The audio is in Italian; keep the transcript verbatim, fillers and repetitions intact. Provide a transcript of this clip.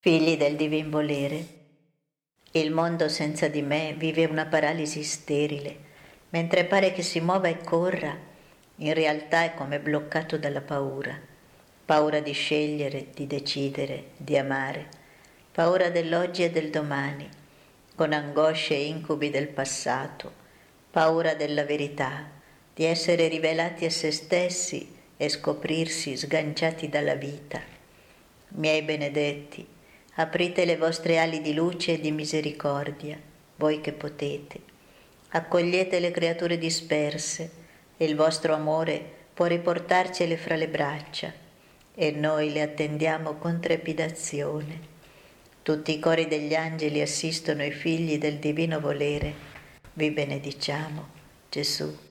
Figli del divin volere. Il mondo senza di me vive una paralisi sterile, mentre pare che si muova e corra, in realtà è come bloccato dalla paura. Paura di scegliere, di decidere, di amare. Paura dell'oggi e del domani, con angosce e incubi del passato. Paura della verità, di essere rivelati a se stessi e scoprirsi sganciati dalla vita. Miei benedetti, aprite le vostre ali di luce e di misericordia, voi che potete. Accogliete le creature disperse e il vostro amore può riportarcele fra le braccia e noi le attendiamo con trepidazione. Tutti i cori degli angeli assistono i figli del divino volere. Vi benediciamo, Gesù.